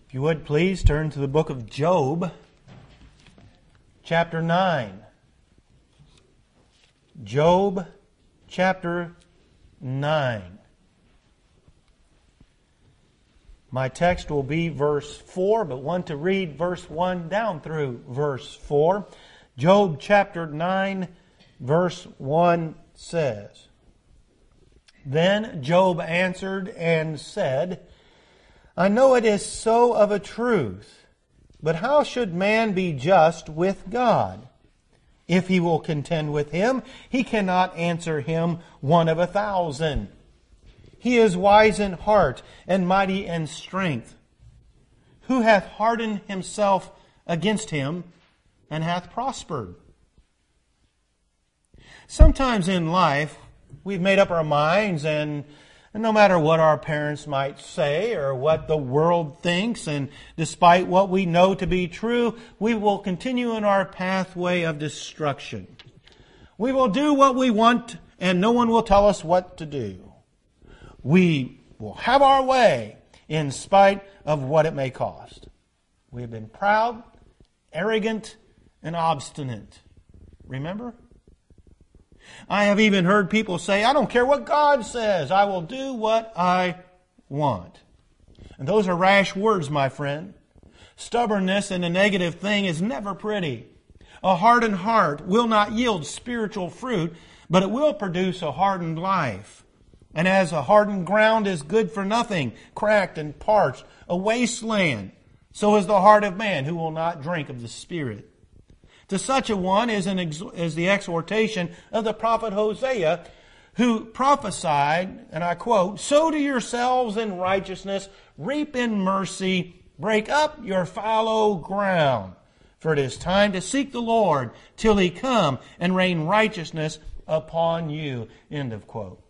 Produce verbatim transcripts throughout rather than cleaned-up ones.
If you would please turn to the book of Job, chapter nine. Job, chapter nine. My text will be verse four, but want to read verse one down through verse four. Job, chapter nine, verse one says, Then Job answered and said, I know it is so of a truth, but how should man be just with God? If he will contend with him, he cannot answer him one of a thousand. He is wise in heart and mighty in strength. Who hath hardened himself against him and hath prospered? Sometimes in life, we've made up our minds, and no matter what our parents might say or what the world thinks, and despite what we know to be true, we will continue in our pathway of destruction. We will do what we want, and no one will tell us what to do. We will have our way in spite of what it may cost. We have been proud, arrogant, and obstinate. Remember? I have even heard people say, I don't care what God says. I will do what I want. And those are rash words, my friend. Stubbornness and a negative thing is never pretty. A hardened heart will not yield spiritual fruit, but it will produce a hardened life. And as a hardened ground is good for nothing, cracked and parched, a wasteland, so is the heart of man who will not drink of the Spirit. To such a one is, an ex- is the exhortation of the prophet Hosea, who prophesied, and I quote, Sow to yourselves in righteousness, reap in mercy, break up your fallow ground. For it is time to seek the Lord till He come and rain righteousness upon you. End of quote.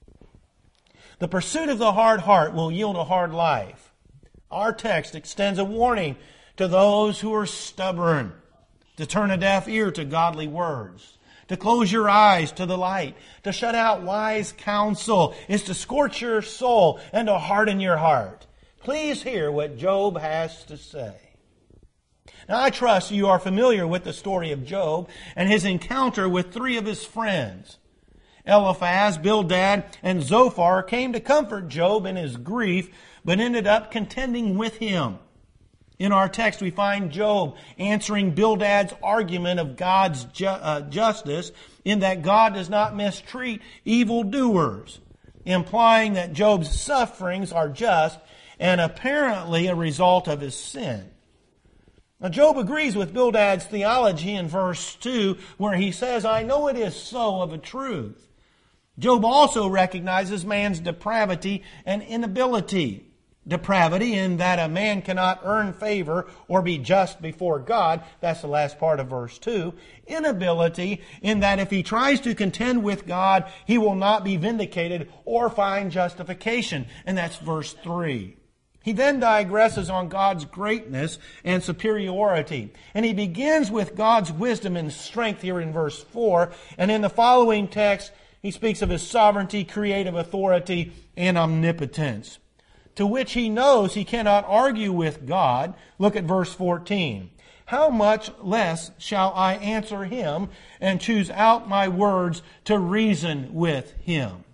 The pursuit of the hard heart will yield a hard life. Our text extends a warning to those who are stubborn, to turn a deaf ear to godly words, to close your eyes to the light, to shut out wise counsel, is to scorch your soul and to harden your heart. Please hear what Job has to say. Now, I trust you are familiar with the story of Job and his encounter with three of his friends. Eliphaz, Bildad, and Zophar came to comfort Job in his grief, but ended up contending with him. In our text, we find Job answering Bildad's argument of God's ju- uh, justice in that God does not mistreat evildoers, implying that Job's sufferings are just and apparently a result of his sin. Now, Job agrees with Bildad's theology in verse two, where he says, I know it is so of a truth. Job also recognizes man's depravity and inability. Depravity in that a man cannot earn favor or be just before God. That's the last part of verse two. Inability in that if he tries to contend with God, he will not be vindicated or find justification. And that's verse three. He then digresses on God's greatness and superiority. And he begins with God's wisdom and strength here in verse four. And in the following text, he speaks of His sovereignty, creative authority, and omnipotence, to which he knows he cannot argue with God. Look at verse fourteen. How much less shall I answer him and choose out my words to reason with him?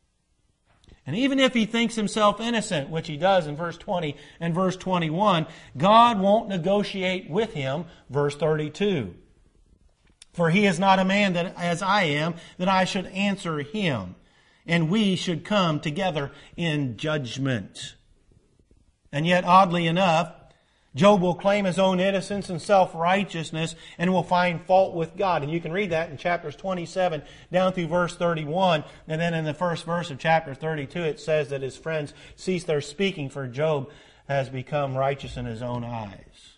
And even if he thinks himself innocent, which he does in verse twenty and verse twenty-one, God won't negotiate with him, verse thirty-two. For he is not a man that as I am, that I should answer him, and we should come together in judgment. And yet, oddly enough, Job will claim his own innocence and self-righteousness and will find fault with God. And you can read that in chapters twenty-seven down through verse thirty-one. And then in the first verse of chapter thirty-two, it says that his friends cease their speaking, for Job has become righteous in his own eyes.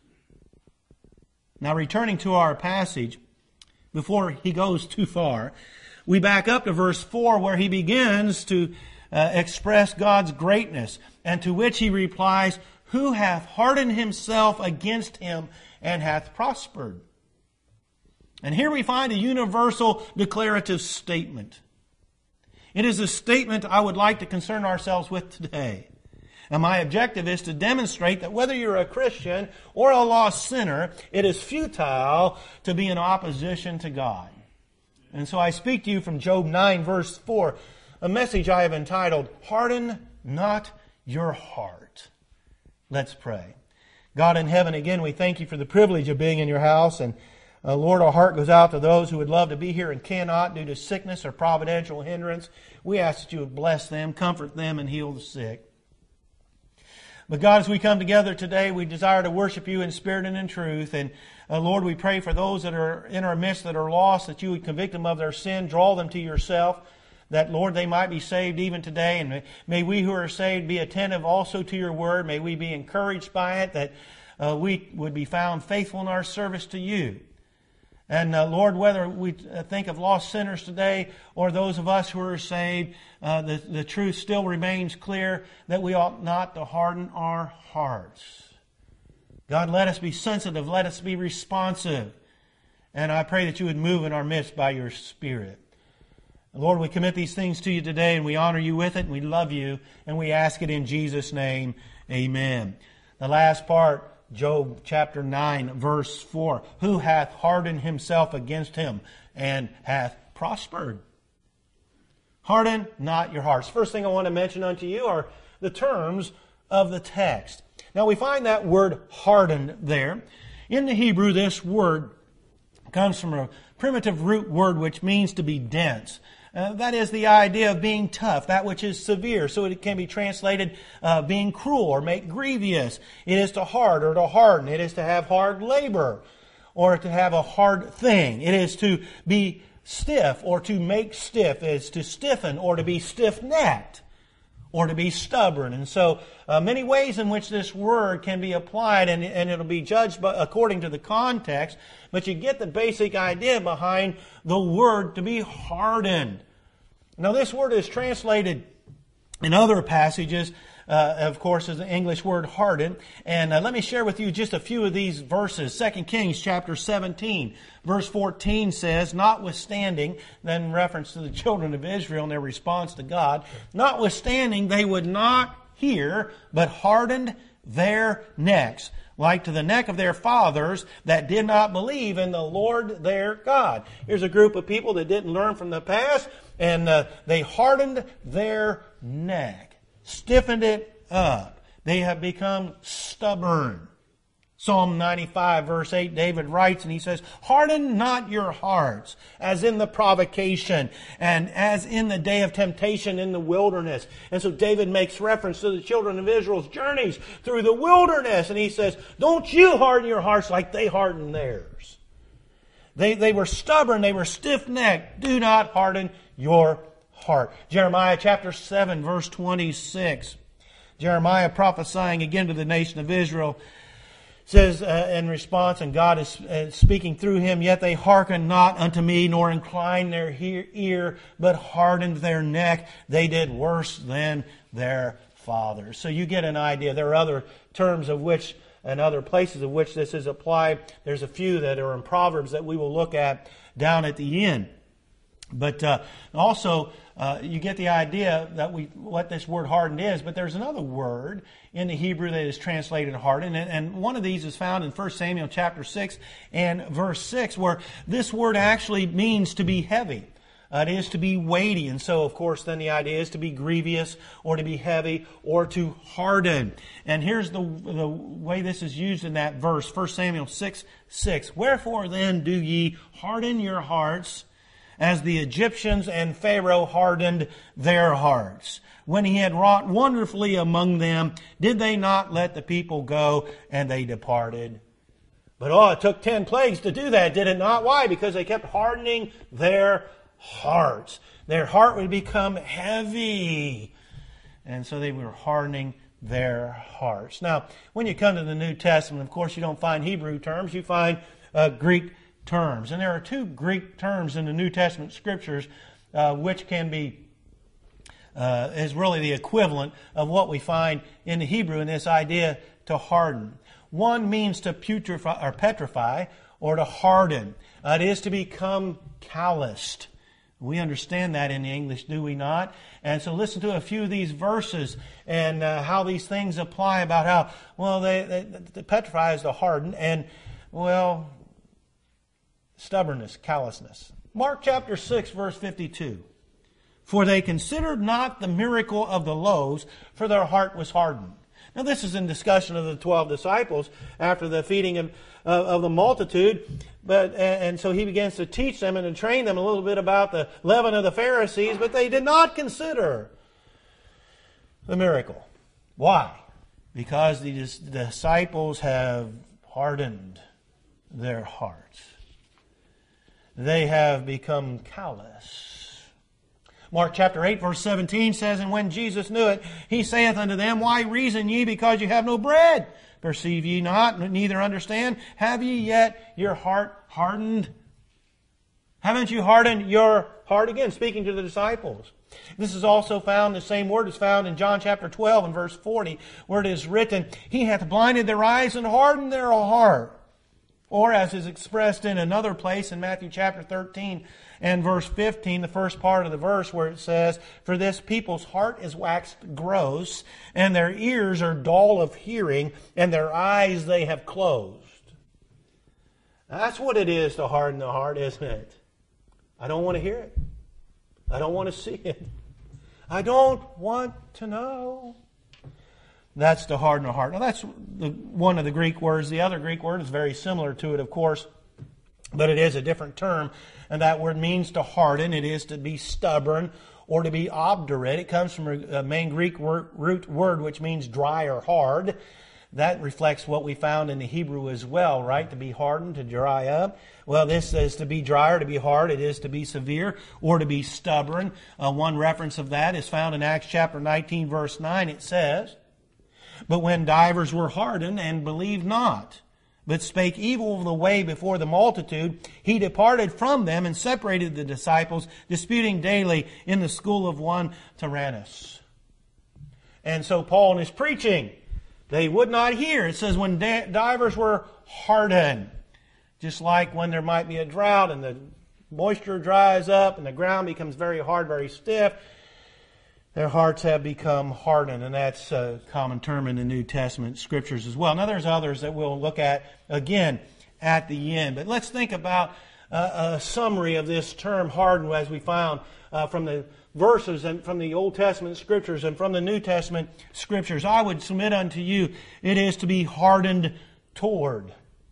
Now, returning to our passage, before he goes too far, we back up to verse four, where he begins to uh, express God's greatness, and to which he replies, Who hath hardened himself against him and hath prospered? And here we find a universal declarative statement. It is a statement I would like to concern ourselves with today. And my objective is to demonstrate that whether you're a Christian or a lost sinner, it is futile to be in opposition to God. And so I speak to you from Job nine, verse four, a message I have entitled, Harden Not Your Heart. Let's pray. God in heaven, again, we thank you for the privilege of being in your house. And uh, Lord, our heart goes out to those who would love to be here and cannot due to sickness or providential hindrance. We ask that you would bless them, comfort them, and heal the sick. But God, as we come together today, we desire to worship you in spirit and in truth. And uh, Lord, we pray for those that are in our midst that are lost, that you would convict them of their sin, draw them to yourself, that, Lord, they might be saved even today. And may, may we who are saved be attentive also to your word. May we be encouraged by it, that uh, we would be found faithful in our service to you. And uh, Lord, whether we think of lost sinners today or those of us who are saved, uh, the, the truth still remains clear that we ought not to harden our hearts. God, let us be sensitive. Let us be responsive. And I pray that you would move in our midst by your Spirit. Lord, we commit these things to you today, and we honor you with it, and we love you, and we ask it in Jesus' name. Amen. The last part, Job chapter nine, verse four. Who hath hardened himself against him, and hath prospered? Harden not your hearts. First thing I want to mention unto you are the terms of the text. Now we find that word hardened there. In the Hebrew, this word comes from a primitive root word which means to be dense. Uh, that is the idea of being tough, that which is severe. So it can be translated uh, being cruel or make grievous. It is to hard or to harden. It is to have hard labor or to have a hard thing. It is to be stiff or to make stiff. It is to stiffen or to be stiff-necked or to be stubborn. And so uh, many ways in which this word can be applied, and, and it'll be judged by, according to the context, but you get the basic idea behind the word to be hardened. Now this word is translated in other passages, uh, of course, as the English word hardened. And uh, let me share with you just a few of these verses. Second Kings chapter seventeen, verse fourteen says, notwithstanding, then in reference to the children of Israel and their response to God, notwithstanding they would not hear, but hardened their necks, like to the neck of their fathers that did not believe in the Lord their God. Here's a group of people that didn't learn from the past, and uh, they hardened their neck, stiffened it up. They have become stubborn. Psalm ninety-five, verse eight, David writes, and he says, harden not your hearts, as in the provocation, and as in the day of temptation in the wilderness. And so David makes reference to the children of Israel's journeys through the wilderness, and he says, don't you harden your hearts like they hardened theirs. They, they were stubborn, they were stiff-necked. Do not harden your heart. Jeremiah chapter seven, verse twenty-six. Jeremiah prophesying again to the nation of Israel, says uh, in response, and God is uh, speaking through him, yet they hearken not unto me, nor incline their he- ear, but hardened their neck. They did worse than their fathers. So you get an idea. There are other terms of which, and other places of which this is applied. There's a few that are in Proverbs that we will look at down at the end. But uh, also, uh, you get the idea that we what this word hardened is. But there's another word in the Hebrew that is translated hardened, and, and one of these is found in First Samuel chapter six and verse six, where this word actually means to be heavy. Uh, it is to be weighty, and so, of course, then the idea is to be grievous, or to be heavy, or to harden. And here's the the way this is used in that verse, First Samuel six six. Wherefore then do ye harden your hearts, as the Egyptians and Pharaoh hardened their hearts? When he had wrought wonderfully among them, did they not let the people go, and they departed? But oh, it took ten plagues to do that, did it not? Why? Because they kept hardening their hearts. Their heart would become heavy. And so they were hardening their hearts. Now, when you come to the New Testament, of course, you don't find Hebrew terms. You find uh, Greek terms. And there are two Greek terms in the New Testament scriptures uh, which can be, uh, is really the equivalent of what we find in the Hebrew in this idea to harden. One means to putrefy or petrify, or to harden. Uh, it is to become calloused. We understand that in the English, do we not? And so listen to a few of these verses and uh, how these things apply about how, well, they, they, the petrify is the hardened, and, well, stubbornness, callousness. Mark chapter six, verse fifty-two. For they considered not the miracle of the loaves, for their heart was hardened. Now this is in discussion of the twelve disciples after the feeding of, uh, of the multitude. But and, and so he begins to teach them and to train them a little bit about the leaven of the Pharisees, but they did not consider the miracle. Why? Because the disciples have hardened their hearts. They have become callous. Mark chapter eight, verse seventeen says, And when Jesus knew it, he saith unto them, Why reason ye, because you have no bread? Perceive ye not, neither understand? Have ye yet your heart hardened? Haven't you hardened your heart? Again, speaking to the disciples. This is also found, the same word is found in John chapter twelve and verse forty, where it is written, He hath blinded their eyes and hardened their heart. Or as is expressed in another place in Matthew chapter thirteen and verse fifteen, the first part of the verse where it says, For this people's heart is waxed gross, and their ears are dull of hearing, and their eyes they have closed. That's what it is to harden the heart, isn't it? I don't want to hear it. I don't want to see it. I don't want to know. That's to harden the heart. Now that's the, one of the Greek words. The other Greek word is very similar to it, of course, but it is a different term. And that word means to harden. It is to be stubborn or to be obdurate. It comes from a main Greek word, root word which means dry or hard. That reflects what we found in the Hebrew as well, right? To be hardened, to dry up. Well, this is to be dry or to be hard. It is to be severe or to be stubborn. Uh, one reference of that is found in Acts chapter nineteen, verse nine. It says, But when divers were hardened and believed not, but spake evil of the way before the multitude, he departed from them and separated the disciples, disputing daily in the school of one Tyrannus. And so Paul in his preaching, they would not hear. It says when divers were hardened, just like when there might be a drought and the moisture dries up and the ground becomes very hard, very stiff, their hearts have become hardened, and that's a common term in the New Testament scriptures as well. Now there's others that we'll look at again at the end. But let's think about uh, a summary of this term hardened as we found uh, from the verses and from the Old Testament scriptures and from the New Testament scriptures. I would submit unto you, it is to be hardened toward.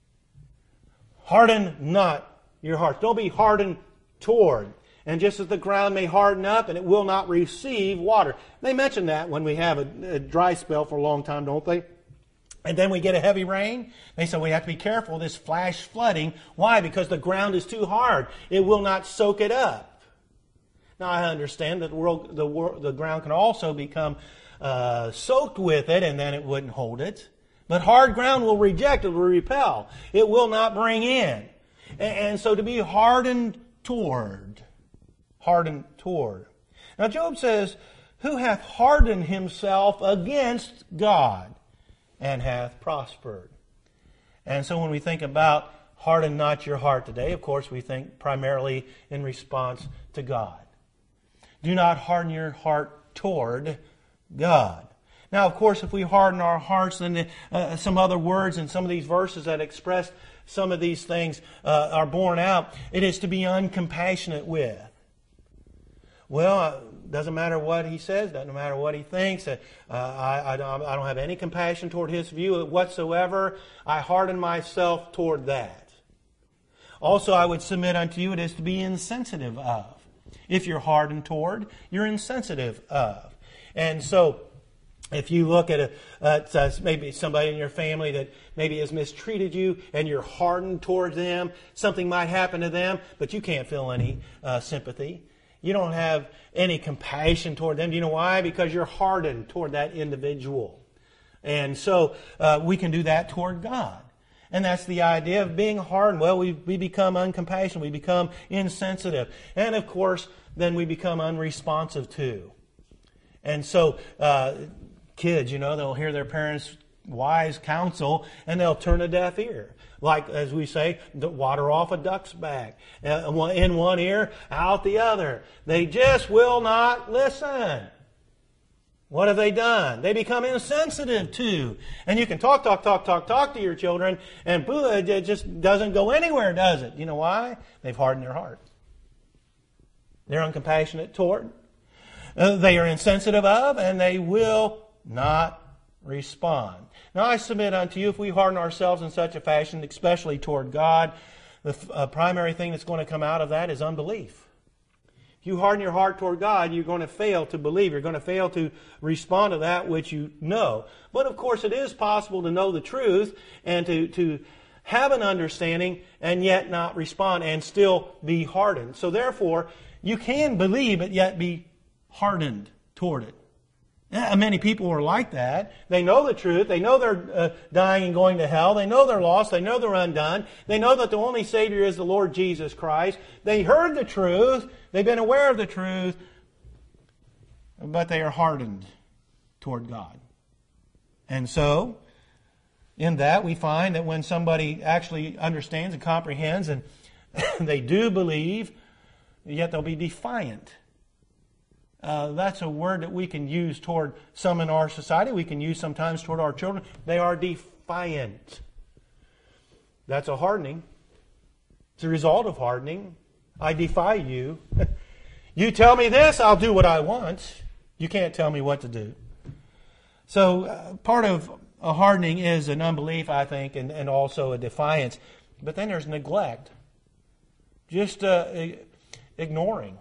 Harden not your hearts. Don't be hardened toward. And just as the ground may harden up and it will not receive water. They mention that when we have a, a dry spell for a long time, don't they? And then we get a heavy rain. They say we have to be careful of this flash flooding. Why? Because the ground is too hard. It will not soak it up. Now I understand that the, world, the, world, the ground can also become uh, soaked with it and then it wouldn't hold it. But hard ground will reject, it will repel. It will not bring in. And, and so to be hardened toward. Hardened toward. Now Job says, Who hath hardened himself against God and hath prospered? And so when we think about harden not your heart today, of course we think primarily in response to God. Do not harden your heart toward God. Now, of course, if we harden our hearts, then the, uh, some other words and some of these verses that express some of these things uh, are borne out. It is to be uncompassionate with. Well, it doesn't matter what he says, doesn't matter what he thinks. Uh, I, I, don't, I don't have any compassion toward his view whatsoever. I harden myself toward that. Also, I would submit unto you, it is to be insensitive of. If you're hardened toward, you're insensitive of. And so, if you look at, a, at uh, maybe somebody in your family that maybe has mistreated you and you're hardened toward them, something might happen to them, but you can't feel any uh, sympathy. You don't have any compassion toward them. Do you know why? Because you're hardened toward that individual. And so uh, we can do that toward God. And that's the idea of being hardened. Well, we, we become uncompassionate. We become insensitive. And of course, then we become unresponsive too. And so uh, kids, you know, they'll hear their parents wise counsel, and they'll turn a deaf ear. Like, as we say, the water off a duck's back. Uh, in one ear, out the other. They just will not listen. What have they done? They become insensitive too. And you can talk, talk, talk, talk, talk to your children, and boo, it just doesn't go anywhere, does it? You know why? They've hardened their heart. They're uncompassionate toward. Uh, they are insensitive of, and they will not respond. Now I submit unto you, if we harden ourselves in such a fashion, especially toward God, the uh, primary thing that's going to come out of that is unbelief. If you harden your heart toward God, you're going to fail to believe. You're going to fail to respond to that which you know. But of course, it is possible to know the truth and to, to have an understanding and yet not respond and still be hardened. So therefore, you can believe but yet be hardened toward it. Yeah, many people are like that. They know the truth. They know they're uh, dying and going to hell. They know they're lost. They know they're undone. They know that the only Savior is the Lord Jesus Christ. They heard the truth. They've been aware of the truth. But they are hardened toward God. And so, in that we find that when somebody actually understands and comprehends and they do believe, yet they'll be defiant. Uh, that's a word that we can use toward some in our society. We can use sometimes toward our children. They are defiant. That's a hardening. It's a result of hardening. I defy you. You tell me this, I'll do what I want. You can't tell me what to do. So uh, part of a hardening is an unbelief, I think, and, and also a defiance. But then there's neglect. Just uh, ignoring.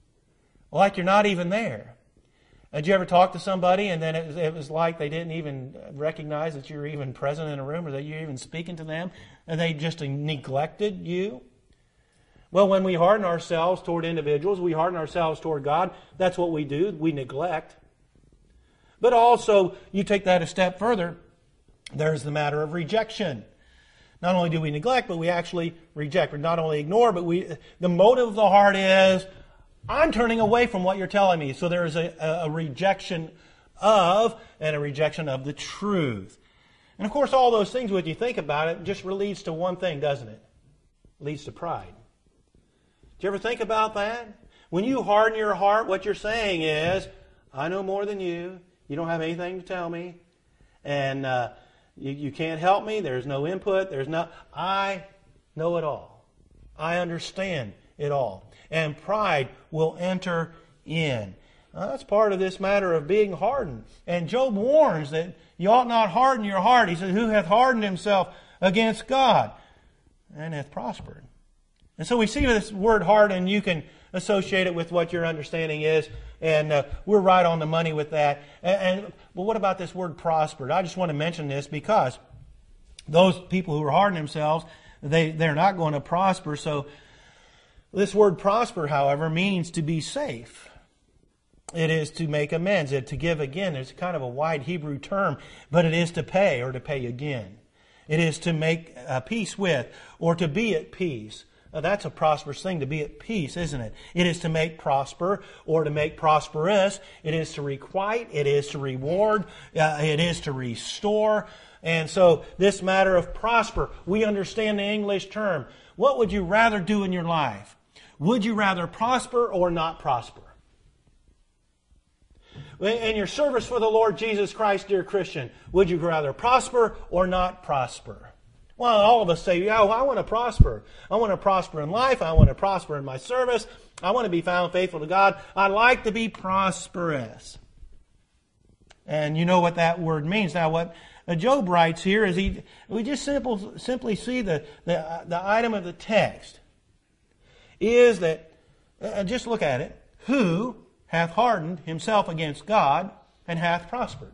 Like you're not even there. Did you ever talk to somebody and then it was, it was like they didn't even recognize that you were even present in a room or that you're even speaking to them and they just neglected you? Well, when we harden ourselves toward individuals, we harden ourselves toward God, that's what we do. We neglect. But also, you take that a step further, there's the matter of rejection. Not only do we neglect, but we actually reject. We not only ignore, but we the motive of the heart is, I'm turning away from what you're telling me. So there is a, a rejection of and a rejection of the truth. And of course, all those things, when you think about it, just leads to one thing, doesn't it? It leads to pride. Do you ever think about that? When you harden your heart, what you're saying is, I know more than you. You don't have anything to tell me. And uh, you, you can't help me. There's no input. There's no... I know it all. I understand it all. And pride will enter in. Now, that's part of this matter of being hardened. And Job warns that you ought not harden your heart. He says, who hath hardened himself against God and hath prospered. And so we see this word harden. You can associate it with what your understanding is. And uh, we're right on the money with that. And, and but what about this word prospered? I just want to mention this because those people who are hardening themselves, they, they're not going to prosper. So this word prosper, however, means to be safe. It is to make amends, it to give again. It's kind of a wide Hebrew term, but it is to pay or to pay again. It is to make uh, peace with or to be at peace. Now, that's a prosperous thing, to be at peace, isn't it? It is to make prosper or to make prosperous. It is to requite. It is to reward. Uh, it is to restore. And so this matter of prosper, we understand the English term. What would you rather do in your life? Would you rather prosper or not prosper? In your service for the Lord Jesus Christ, dear Christian, would you rather prosper or not prosper? Well, all of us say, yeah, well, I want to prosper. I want to prosper in life. I want to prosper in my service. I want to be found faithful to God. I like to be prosperous. And you know what that word means. Now, what Job writes here is he, we just simple, simply see the, the, the item of the text is that, uh, just look at it, who hath hardened himself against God and hath prospered.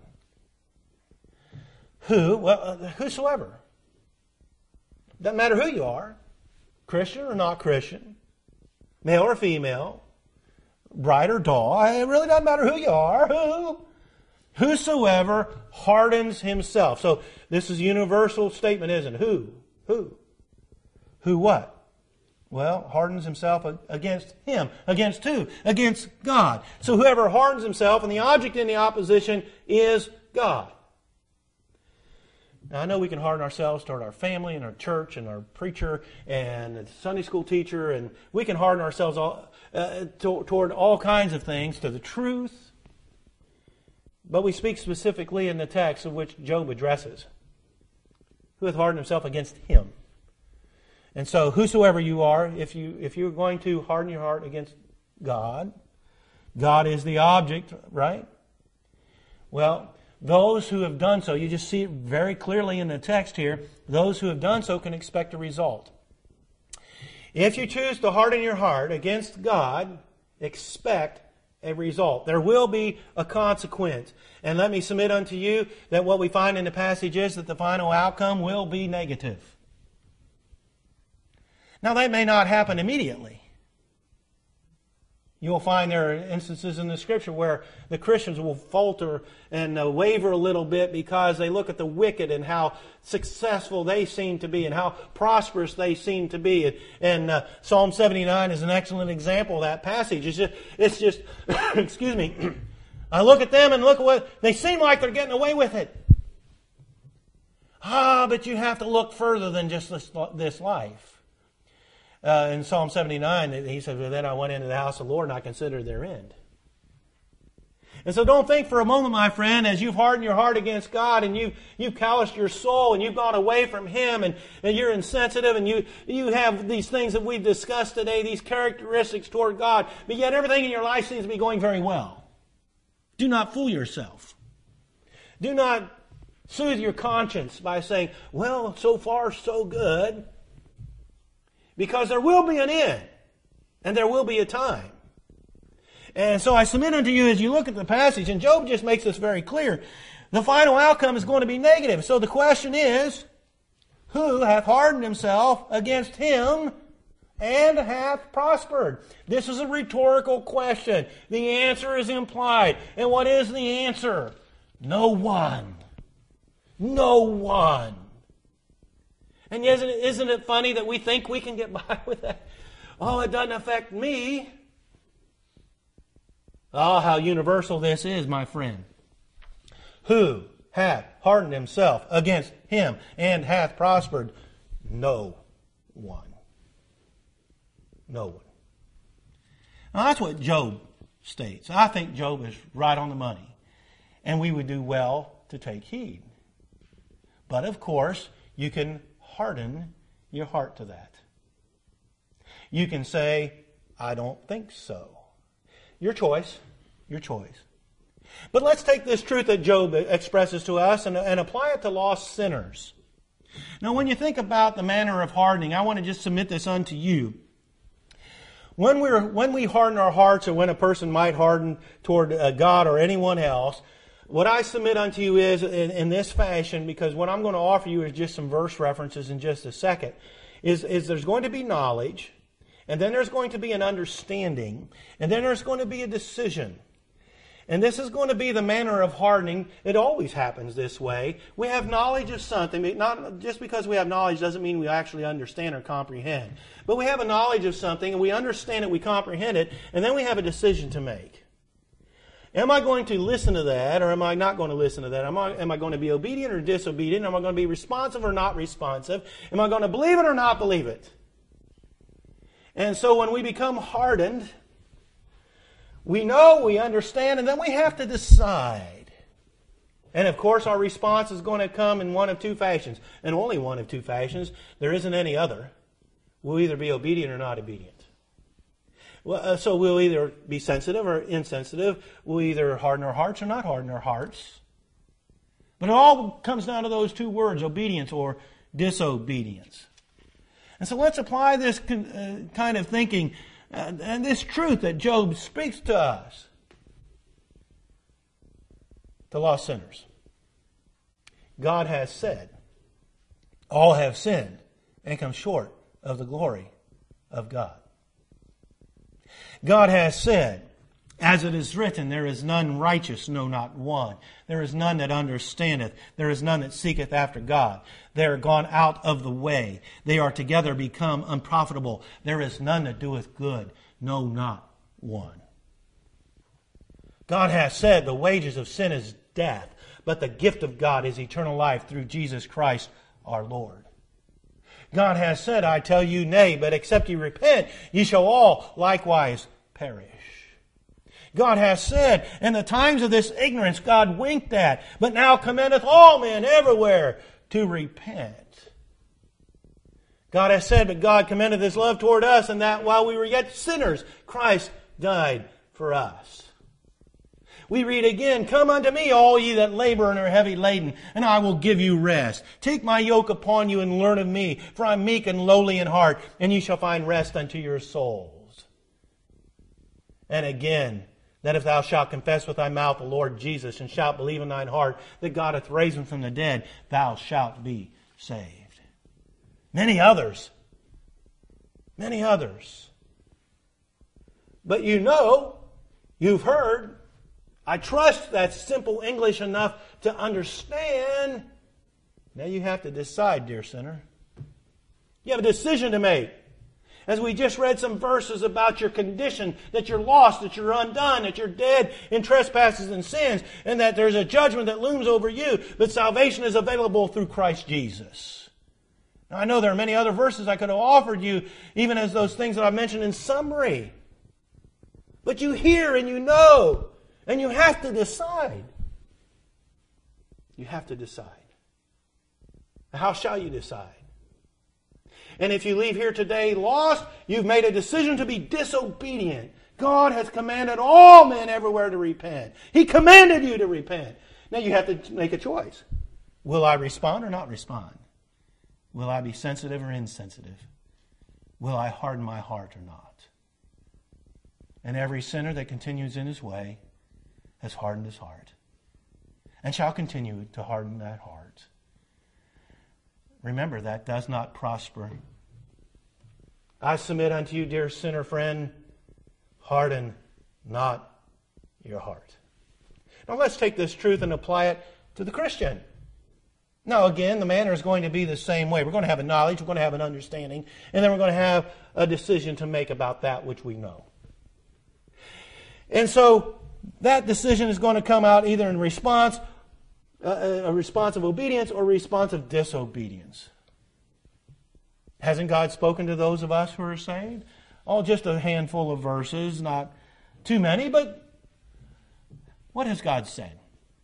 Who? Well, uh, whosoever. Doesn't matter who you are, Christian or not Christian, male or female, bright or dull. It really doesn't matter who you are. Who? Whosoever hardens himself. So this is a universal statement, isn't it? Who? Who? Who what? Well, hardens himself against him. Against who? Against God. So whoever hardens himself, and the object in the opposition is God. Now, I know we can harden ourselves toward our family and our church and our preacher and the Sunday school teacher, and we can harden ourselves all, uh, to, toward all kinds of things to the truth. But we speak specifically in the text of which Job addresses, who hath hardened himself against him. And so, whosoever you are, if you if you're going to harden your heart against God, God is the object, right? Well, those who have done so, you just see it very clearly in the text here, those who have done so can expect a result. If you choose to harden your heart against God, expect a result. There will be a consequence. And let me submit unto you that what we find in the passage is that the final outcome will be negative. Now, that may not happen immediately. You'll find there are instances in the Scripture where the Christians will falter and uh, waver a little bit because they look at the wicked and how successful they seem to be and how prosperous they seem to be. And, and uh, Psalm seventy-nine is an excellent example of that passage. It's just, it's just excuse me, I look at them and look at what, they seem like they're getting away with it. Ah, but you have to look further than just this, this life. Uh, in Psalm seventy-nine, he said, then I went into the house of the Lord and I considered their end. And so don't think for a moment, my friend, as you've hardened your heart against God and you've, you've calloused your soul and you've gone away from Him and, and you're insensitive and you, you have these things that we've discussed today, these characteristics toward God, but yet everything in your life seems to be going very well. Do not fool yourself. Do not soothe your conscience by saying, well, so far so good. Because there will be an end, and there will be a time. And so I submit unto you as you look at the passage, and Job just makes this very clear, the final outcome is going to be negative. So the question is, who hath hardened himself against him and hath prospered? This is a rhetorical question. The answer is implied. And what is the answer? No one. No one. And isn't it, isn't it funny that we think we can get by with that? Oh, it doesn't affect me. Oh, how universal this is, my friend. Who hath hardened himself against him and hath prospered? No one. No one. Now, that's what Job states. I think Job is right on the money. And we would do well to take heed. But, of course, you can harden your heart to that. You can say, I don't think so. Your choice. Your choice. But let's take this truth that Job expresses to us and, and apply it to lost sinners. Now, when you think about the manner of hardening, I want to just submit this unto you. When, we're, when we harden our hearts, or when a person might harden toward uh, God or anyone else, what I submit unto you is in, in this fashion, because what I'm going to offer you is just some verse references in just a second, is, is there's going to be knowledge, and then there's going to be an understanding, and then there's going to be a decision. And this is going to be the manner of hardening. It always happens this way. We have knowledge of something. Not just because we have knowledge doesn't mean we actually understand or comprehend. But we have a knowledge of something, and we understand it, we comprehend it, and then we have a decision to make. Am I going to listen to that, or am I not going to listen to that? Am I, am I going to be obedient or disobedient? Am I going to be responsive or not responsive? Am I going to believe it or not believe it? And so when we become hardened, we know, we understand, and then we have to decide. And of course, our response is going to come in one of two fashions, and only one of two fashions. There isn't any other. We'll either be obedient or not obedient. Well, uh, so we'll either be sensitive or insensitive. We'll either harden our hearts or not harden our hearts. But it all comes down to those two words, obedience or disobedience. And so let's apply this con- uh, kind of thinking uh, and this truth that Job speaks to us, to lost sinners. God has said, all have sinned and come short of the glory of God. God has said, as it is written, there is none righteous, no, not one. There is none that understandeth. There is none that seeketh after God. They are gone out of the way. They are together become unprofitable. There is none that doeth good, no, not one. God has said the wages of sin is death, but the gift of God is eternal life through Jesus Christ our Lord. God has said, I tell you, nay, but except ye repent, ye shall all likewise perish. God has said, in the times of this ignorance God winked at, but now commandeth all men everywhere to repent. God has said, but God commendeth His love toward us, and that while we were yet sinners, Christ died for us. We read again, Come unto me, all ye that labor and are heavy laden, and I will give you rest. Take my yoke upon you and learn of me, for I am meek and lowly in heart, and ye shall find rest unto your souls. And again, that if thou shalt confess with thy mouth the Lord Jesus, and shalt believe in thine heart that God hath raised him from the dead, thou shalt be saved. Many others. Many others. But you know, you've heard, I trust that's simple English enough to understand. Now you have to decide, dear sinner. You have a decision to make. As we just read some verses about your condition, that you're lost, that you're undone, that you're dead in trespasses and sins, and that there's a judgment that looms over you, but salvation is available through Christ Jesus. Now I know there are many other verses I could have offered you, even as those things that I mentioned in summary. But you hear and you know, and you have to decide. You have to decide. How shall you decide? And if you leave here today lost, you've made a decision to be disobedient. God has commanded all men everywhere to repent. He commanded you to repent. Now you have to make a choice. Will I respond or not respond? Will I be sensitive or insensitive? Will I harden my heart or not? And every sinner that continues in his way has hardened his heart and shall continue to harden that heart. Remember, that does not prosper. I submit unto you, dear sinner friend, harden not your heart. Now let's take this truth and apply it to the Christian. Now again, the manner is going to be the same way. We're going to have a knowledge, we're going to have an understanding, and then we're going to have a decision to make about that which we know. And so that decision is going to come out either in response Uh, a response of obedience or a response of disobedience. Hasn't God spoken to those of us who are saved? Oh, just a handful of verses, not too many, but what has God said?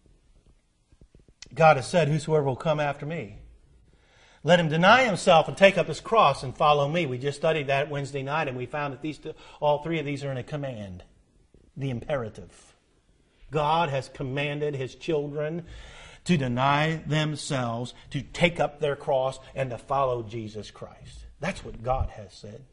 God has said, whosoever will come after me, let him deny himself and take up his cross and follow me. We just studied that Wednesday night, and we found that these two, all three of these are in a command, the imperative. God has commanded His children to deny themselves, to take up their cross, and to follow Jesus Christ. That's what God has said.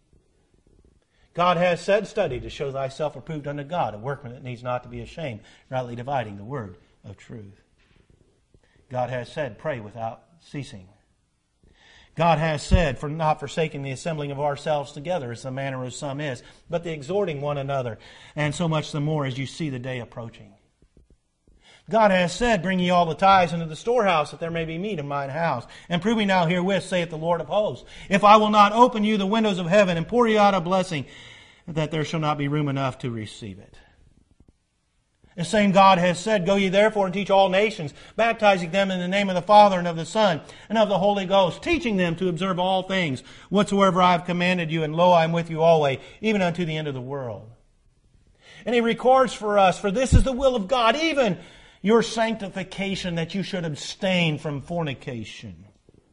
God has said, study to show thyself approved unto God, a workman that needs not to be ashamed, rightly dividing the word of truth. God has said, pray without ceasing. God has said, for not forsaking the assembling of ourselves together, as the manner of some is, but the exhorting one another, and so much the more as you see the day approaching. God has said, bring ye all the tithes into the storehouse, that there may be meat in mine house. And prove me now herewith, saith the Lord of hosts, if I will not open you the windows of heaven and pour you out a blessing, that there shall not be room enough to receive it. The same God has said, go ye therefore and teach all nations, baptizing them in the name of the Father and of the Son and of the Holy Ghost, teaching them to observe all things whatsoever I have commanded you, and lo, I am with you always, even unto the end of the world. And He records for us, for this is the will of God, even your sanctification, that you should abstain from fornication.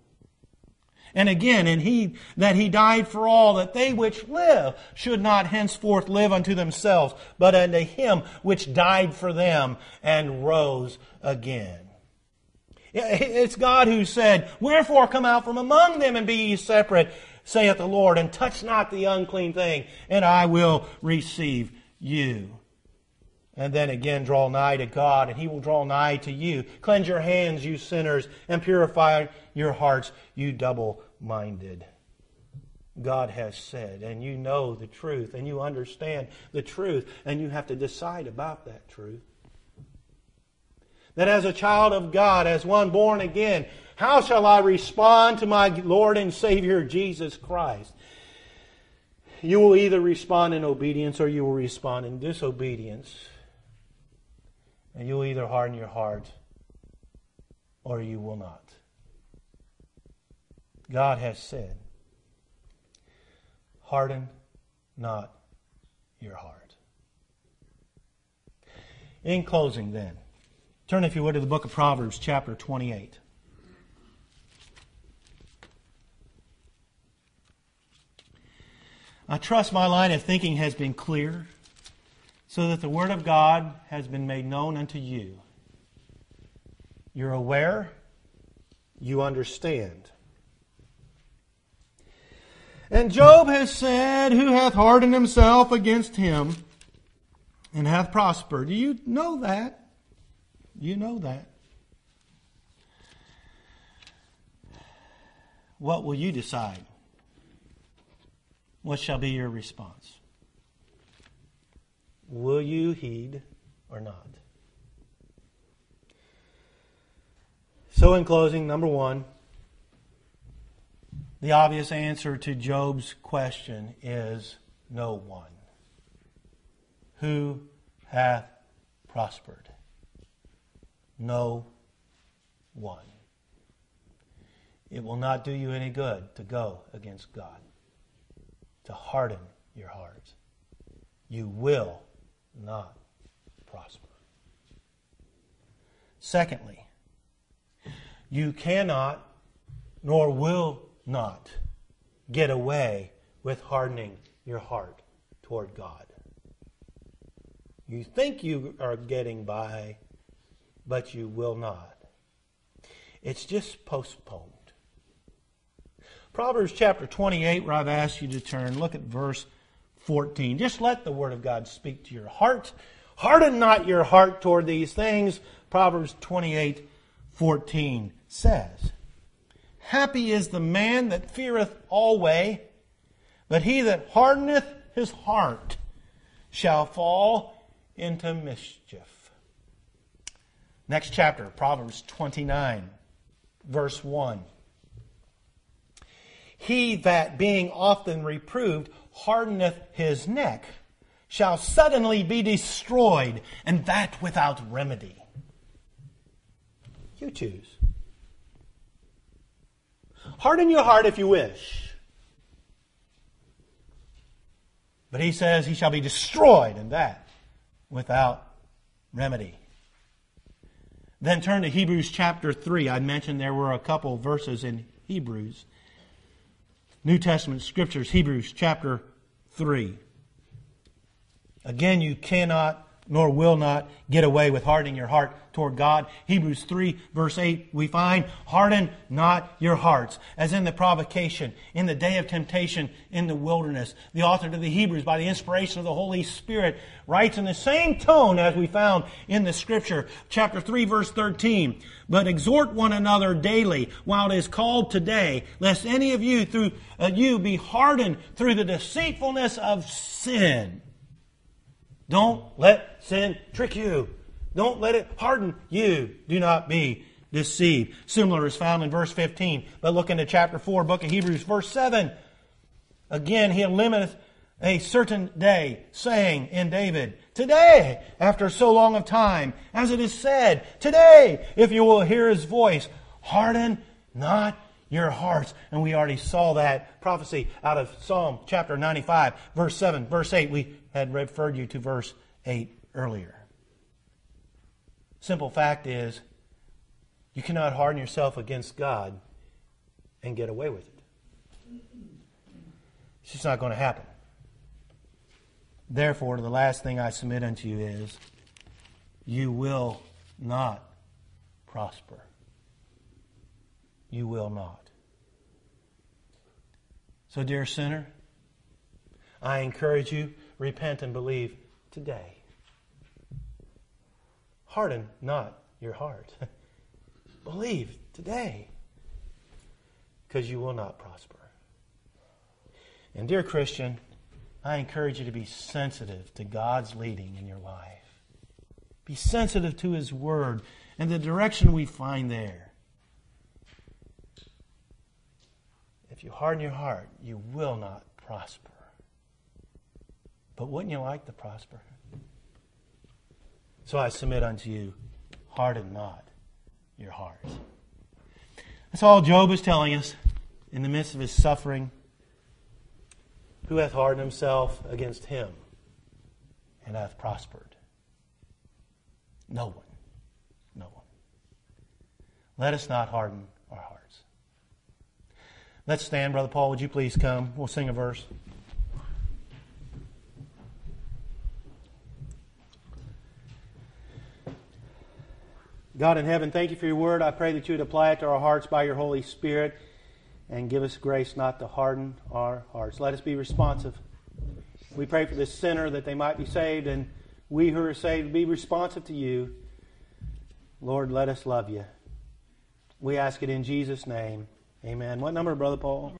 And again, and he that He died for all, that they which live should not henceforth live unto themselves, but unto Him which died for them and rose again. It's God who said, wherefore come out from among them and be ye separate, saith the Lord, and touch not the unclean thing, and I will receive you. And then again, draw nigh to God, and He will draw nigh to you. Cleanse your hands, you sinners, and purify your hearts, you double-minded. God has said, and you know the truth, and you understand the truth, and you have to decide about that truth. That as a child of God, as one born again, how shall I respond to my Lord and Savior, Jesus Christ? You will either respond in obedience or you will respond in disobedience. And you'll either harden your heart or you will not. God has said, harden not your heart. In closing then, turn if you would to the book of Proverbs chapter twenty-eight. I trust my line of thinking has been clear, so that the Word of God has been made known unto you. You're aware, you understand. And Job has said, who hath hardened himself against him and hath prospered. Do you know that? You know that. What will you decide? What shall be your response? Will you heed or not? So in closing, number one, the obvious answer to Job's question is no one. Who hath prospered? No one. It will not do you any good to go against God, to harden your heart. You will not prosper. Secondly, you cannot nor will not get away with hardening your heart toward God. You think you are getting by, but you will not. It's just postponed. Proverbs chapter twenty-eight, where I've asked you to turn, look at verse fourteen. Just let the Word of God speak to your heart. Harden not your heart toward these things. Proverbs twenty-eight, fourteen says, happy is the man that feareth always, but he that hardeneth his heart shall fall into mischief. Next chapter, Proverbs twenty-nine, verse one. He that, being often reproved, hardeneth his neck, shall suddenly be destroyed, and that without remedy. You choose. Harden your heart if you wish. But he says he shall be destroyed, and that without remedy. Then turn to Hebrews chapter three. I mentioned there were a couple verses in Hebrews. New Testament Scriptures, Hebrews chapter three. Again, you cannot nor will not get away with hardening your heart toward God. Hebrews three, verse eight, we find, harden not your hearts, as in the provocation, in the day of temptation in the wilderness. The author to the Hebrews, by the inspiration of the Holy Spirit, writes in the same tone as we found in the Scripture. Chapter three, verse thirteen, but exhort one another daily, while it is called today, lest any of you through uh, you be hardened through the deceitfulness of sin. Don't let sin trick you. Don't let it harden you. Do not be deceived. Similar is found in verse fifteen. But look into chapter four, book of Hebrews, verse seven. Again, he elimineth a certain day, saying in David, today, after so long of time, as it is said, today, if you will hear his voice, harden not your hearts. And we already saw that prophecy out of Psalm chapter ninety-five, verse seven, verse eight. We had referred you to verse eight earlier. Simple fact is, you cannot harden yourself against God and get away with it. It's just not going to happen. Therefore, the last thing I submit unto you is, you will not prosper. You will not. So, dear sinner, I encourage you, repent and believe today. Harden not your heart. Believe today, because you will not prosper. And dear Christian, I encourage you to be sensitive to God's leading in your life. Be sensitive to His Word and the direction we find there. If you harden your heart, you will not prosper. But wouldn't you like to prosper? So I submit unto you, harden not your heart. That's all Job is telling us in the midst of his suffering. Who hath hardened himself against him and hath prospered? No one. No one. Let us not harden our hearts. Let's stand, Brother Paul. Would you please come? We'll sing a verse. God in heaven, thank you for your word. I pray that you would apply it to our hearts by your Holy Spirit and give us grace not to harden our hearts. Let us be responsive. We pray for this sinner that they might be saved, and we who are saved be responsive to you. Lord, let us love you. We ask it in Jesus' name. Amen. What number, Brother Paul?